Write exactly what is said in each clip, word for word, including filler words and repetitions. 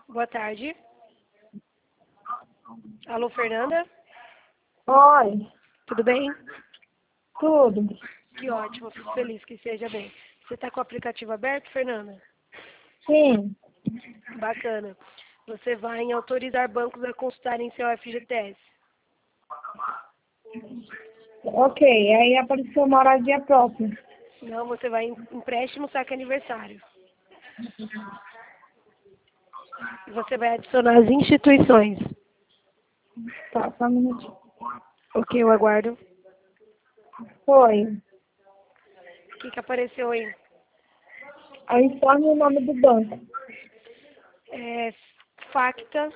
Boa tarde. Alô, Fernanda? Oi, Tudo bem? tudo. Que ótimo, fico feliz que seja bem. Você está com o aplicativo aberto, Fernanda? Sim, Bacana. Você vai em autorizar bancos a consultarem seu F G T S. ok. Aí apareceu uma moradia própria. Não, você vai em empréstimo saque aniversário. E você vai adicionar as instituições. Tá, só um minutinho. Ok, eu aguardo. Foi. O que, que apareceu aí? Aí informe o nome do banco. É, Facta.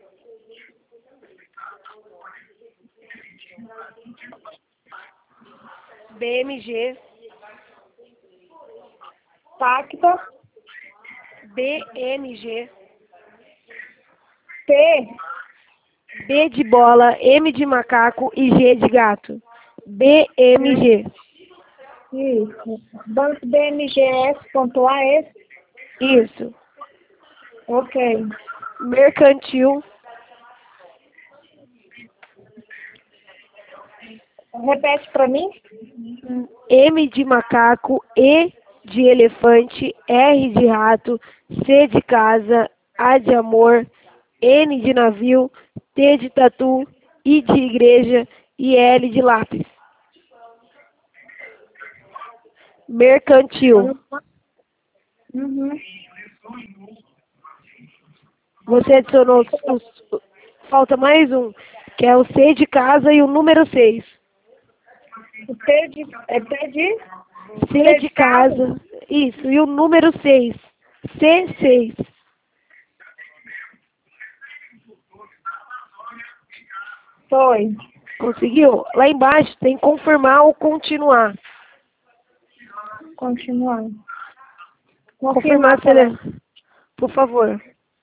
B M G. Pacta. B M G. P. B de bola, M de macaco e G de gato. B M G. Isso. Banco B M G S ponto A S. Isso. Ok. Mercantil. Repete para mim. M de macaco, E de elefante, R de rato, C de casa, A de amor, N de navio, T de tatu, I de igreja e L de lápis. Mercantil. Uhum. Você adicionou os, os- falta mais um, que é o C de casa e o número seis. O T de. É T de. C de casa, isso, e o número seis. C seis. Foi. Conseguiu? Lá embaixo tem confirmar ou continuar. Continuando. Confirmar, Confirmar, tele... tele... por favor.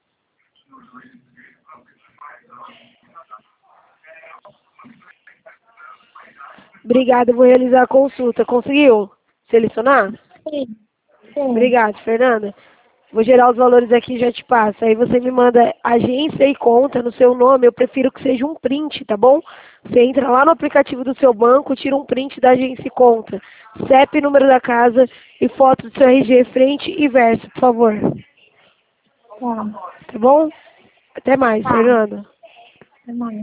Obrigada, eu vou realizar a consulta. Conseguiu selecionar? Sim. Sim. Obrigada, Fernanda. Vou gerar os valores aqui e já te passo. Aí você me manda agência e conta no seu nome. Eu prefiro que seja um print, tá bom? Você entra lá no aplicativo do seu banco, tira um print da agência e conta. C E P, número da casa e foto do seu R G, frente e verso, por favor. Tá. Tá bom? Até mais, Tá. Fernanda. Até mais.